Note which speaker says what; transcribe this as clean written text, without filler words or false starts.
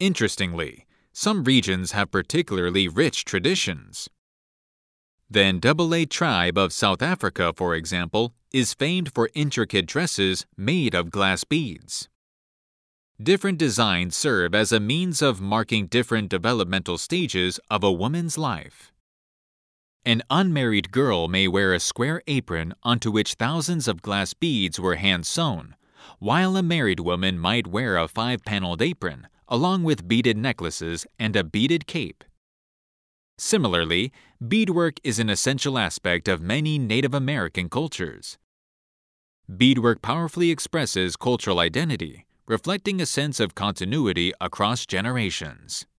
Speaker 1: Interestingly, some regions have particularly rich traditions. The Ndebele tribe of South Africa, for example, is famed for intricate dresses made of glass beads. Different designs serve as a means of marking different developmental stages of a woman's life. An unmarried girl may wear a square apron onto which thousands of glass beads were hand-sewn, while a married woman might wear a 5-paneled apron, along with beaded necklaces and a beaded cape. Similarly, beadwork is an essential aspect of many Native American cultures. Beadwork powerfully expresses cultural identity, reflecting a sense of continuity across generations.